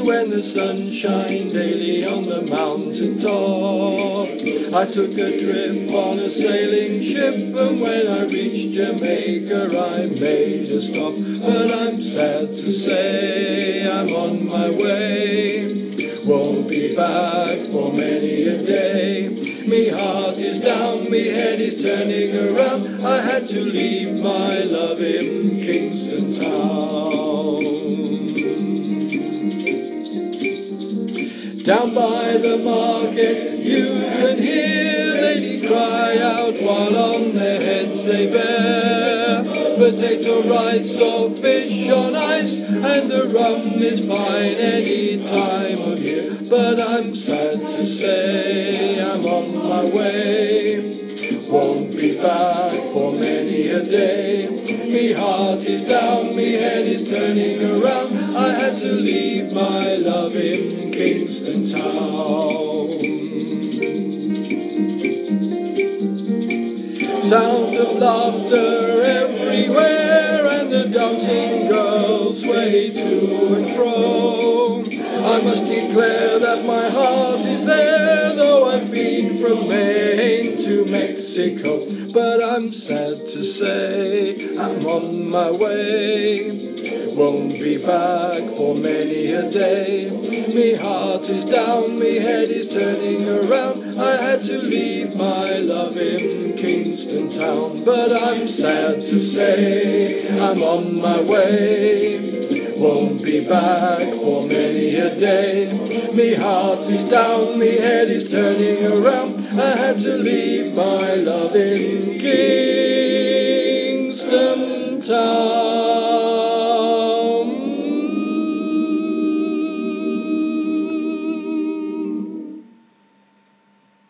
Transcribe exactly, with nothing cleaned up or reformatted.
when the sun shined daily on the mountain top. I took a trip on a sailing ship, and when I reached Jamaica I made a stop. But I'm sad to say I'm on my way, won't be back for many a day. Me heart is down, me head is turning around, I had to leave my love in Kingston Town. Down by the market you can hear ladies cry out while on their heads they bear potato, rice or fish on ice, and the rum is fine any time of year. But I'm sad to say I'm on my way, won't be back for many a day. Me heart is down, me head is turning around, I had to leave my love in Kingston Town. Sound of laughter everywhere, and the dancing girls sway to and fro. I must declare that my heart is there, though I've been from Maine to Mexico. But I'm sad to say I'm on my way, won't be back for many a day. Me heart is down, me head is turning around, I had to leave my love in Kingston Town. But I'm sad to say I'm on my way, won't be back for many a day. Me heart is down, me head is turning around, I had to leave my love in Kingston.